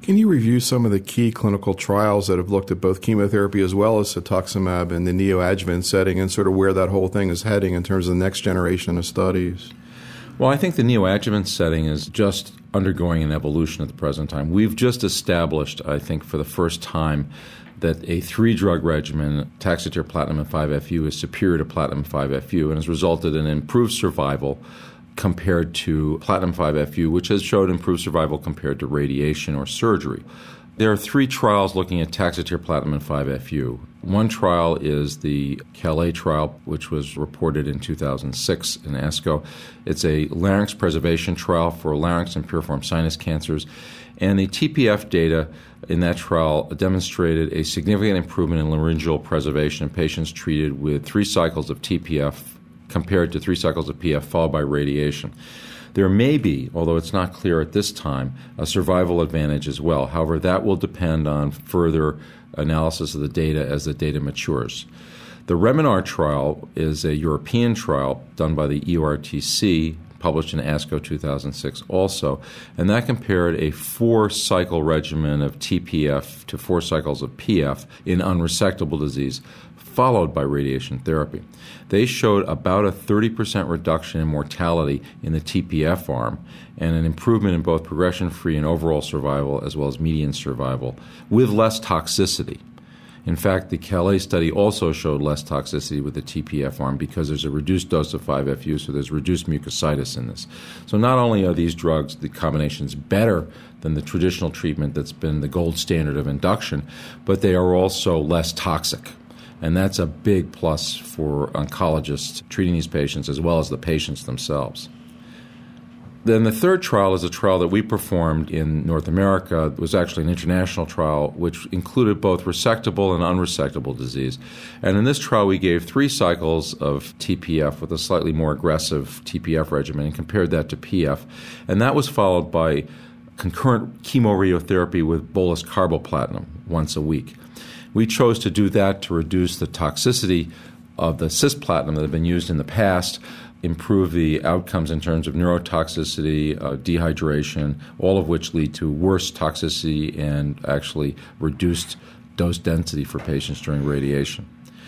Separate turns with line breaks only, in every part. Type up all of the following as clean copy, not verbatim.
Can you review some of the key clinical trials that have looked at both chemotherapy as well as cetuximab in the neoadjuvant setting and sort of where that whole thing is heading in terms of the next generation of studies?
Well, I think the neoadjuvant setting is just undergoing an evolution at the present time. We've just established, I think, for the first time that a 3-drug regimen, Taxotere, platinum, and 5-FU, is superior to platinum 5-FU and has resulted in improved survival compared to platinum 5-FU, which has showed improved survival compared to radiation or surgery. There are 3 trials looking at Taxotere, platinum, and 5-FU. One trial is the Calais trial, which was reported in 2006 in ASCO. It's a larynx preservation trial for larynx and piriform sinus cancers. And the TPF data in that trial demonstrated a significant improvement in laryngeal preservation in patients treated with 3 cycles of TPF compared to 3 cycles of PF followed by radiation. There may be, although it's not clear at this time, a survival advantage as well. However, that will depend on further analysis of the data as the data matures. The Reminar trial is a European trial done by the EORTC, published in ASCO 2006 also, and that compared a 4-cycle regimen of TPF to 4 cycles of PF in unresectable disease, followed by radiation therapy. They showed about a 30% reduction in mortality in the TPF arm and an improvement in both progression-free and overall survival as well as median survival with less toxicity. In fact, the Calais study also showed less toxicity with the TPF arm because there's a reduced dose of 5-FU, so there's reduced mucositis in this. So not only are these drugs, the combinations, better than the traditional treatment that's been the gold standard of induction, but they are also less toxic. And that's a big plus for oncologists treating these patients as well as the patients themselves. Then the third trial is a trial that we performed in North America. It was actually an international trial which included both resectable and unresectable disease. And in this trial, we gave 3 cycles of TPF with a slightly more aggressive TPF regimen and compared that to PF. And that was followed by concurrent chemoradiotherapy with bolus carboplatin once a week. We chose to do that to reduce the toxicity of the cisplatin that had been used in the past, improve the outcomes in terms of neurotoxicity, dehydration, all of which lead to worse toxicity and actually reduced dose density for patients during radiation.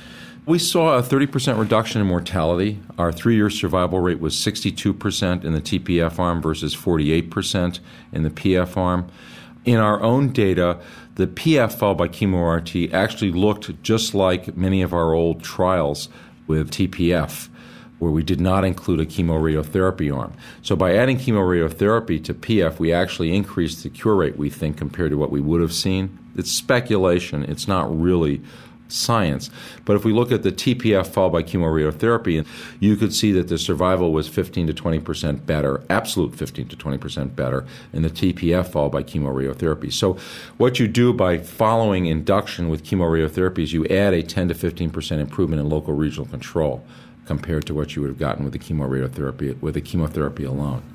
We saw a 30% reduction in mortality. Our 3-year survival rate was 62% in the TPF arm versus 48% in the PF arm. In our own data, the PF followed by chemo-RT actually looked just like many of our old trials with TPF, where we did not include a chemoradiotherapy arm. So by adding chemoradiotherapy to PF, we actually increased the cure rate, we think, compared to what we would have seen. It's speculation. It's not really science. But if we look at the TPF followed by chemoradiotherapy, you could see that the survival was 15 to 20% better, absolute 15 to 20% better in the TPF followed by chemoradiotherapy. So what you do by following induction with chemoradiotherapy is you add a 10 to 15% improvement in local regional control compared to what you would have gotten with the chemoradiotherapy, with the chemotherapy alone.